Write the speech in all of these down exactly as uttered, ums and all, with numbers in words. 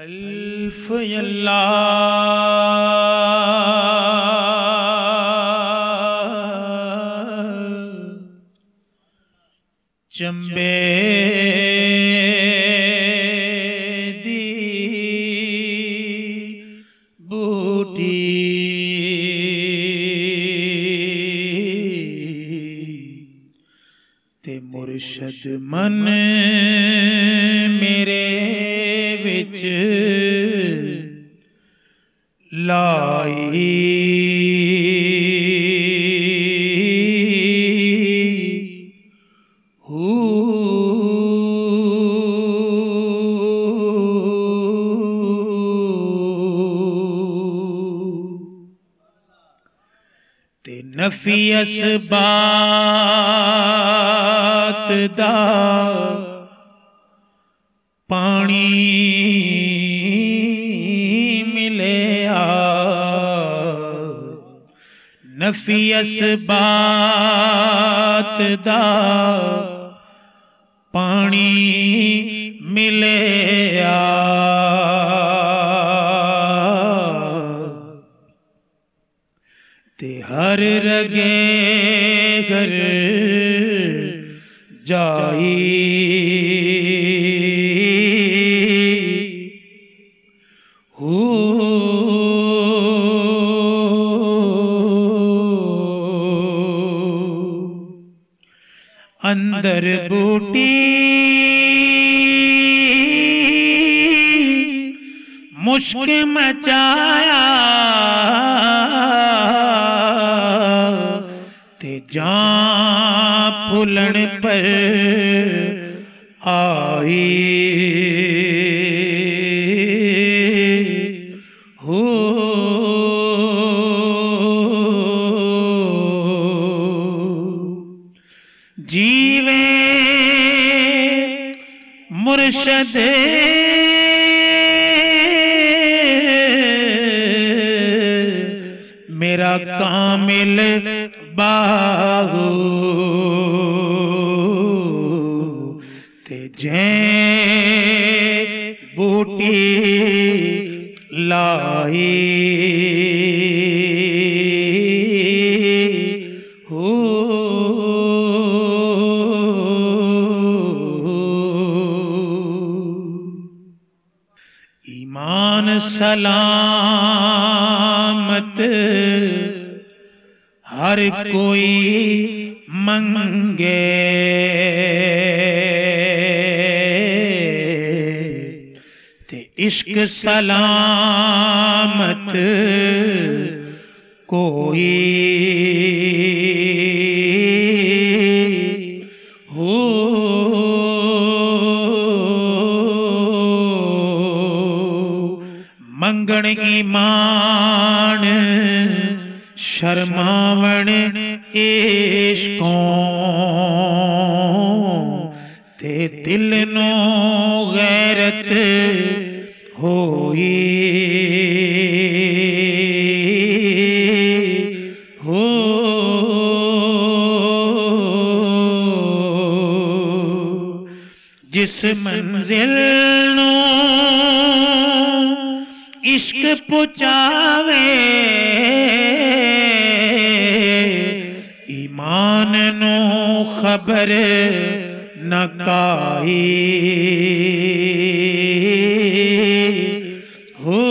अल्फ अल्लाह चंबे दी बूटी ते मुर्शद मन मेरे विच लाई हू ते नफी असबात दा पानी मिलिया नफी असबात दा पानी मिलिया ते हर रगे घर जाई हू अंदर बूटी मुश्क मचाया ते जां फुलन पर आई हो जीवे मुर्शद मेरा कामिल बाहू ते जै बूटी लाई हो ईमान सलामत हर कोई मंगे ते इश्क सलामत कोई हो मंगण ईमान शर्मावण इश्कों ते दिल नो गैरत होई हो जिस मंजिल नो इश्क पुचावे ईमान नो खबर न काई हो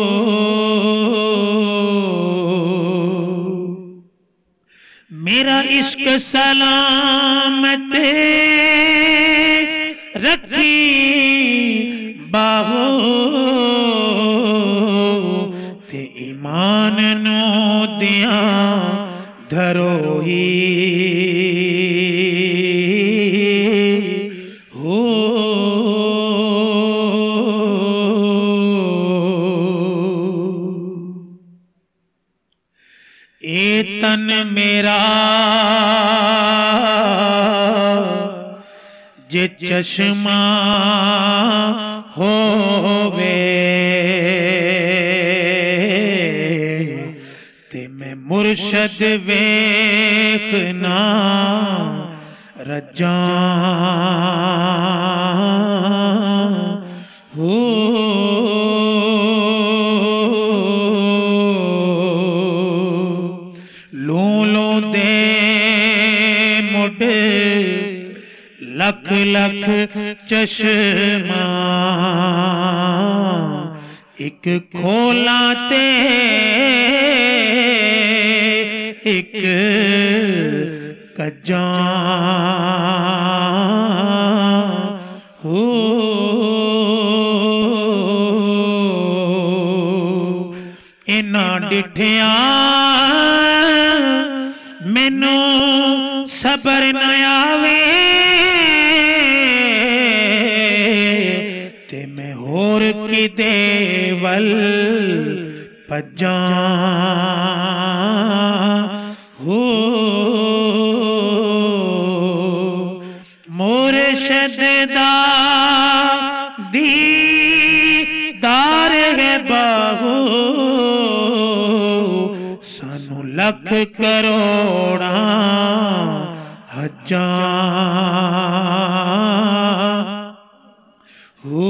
मेरा इश्क सलामत रखी बाहो ते ईमान नो दिया धरोही हो ए तन मेरा जे चश्मा होवे ते मैं मुर्शद वेखना रजा हो लख चश्मा एक खोला ते एक कज्जा हो इना डिठिया मैनू सबर न आवे ते मैं होर किदे वल भज्जां हो मुर्शद दा दीदार है बाहू सानू लख करोड़ा हज्जां हो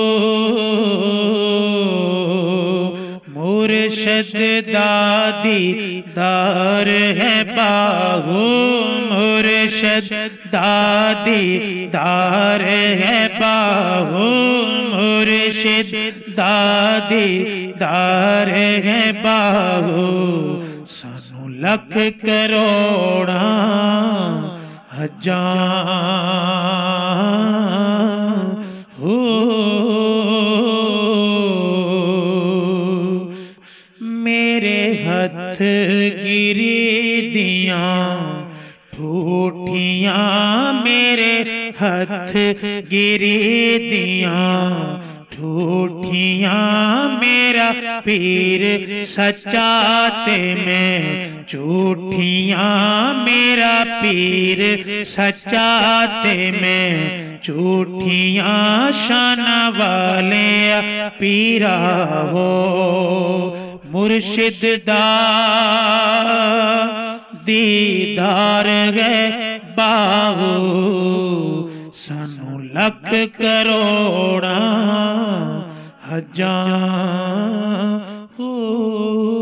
मुर्शद दादी दार है बाहू मुर्शद दादी दार है बाहू मुर्शद दादी दार है बाहू सानू लख करोड़ा हज्जां हो मेरे हथ गिरी दियां ठूठियां मेरे हथ गिरी दियां ठूठियां मेरा पीर सच्चा ते मैं झूठियां मेरा पीर सच्चा ते मैं झूठियां शाना वाले पीरा हो मुर्शिद दा दीदार है बाहू सानू लख करोड़ा हज्जां हो।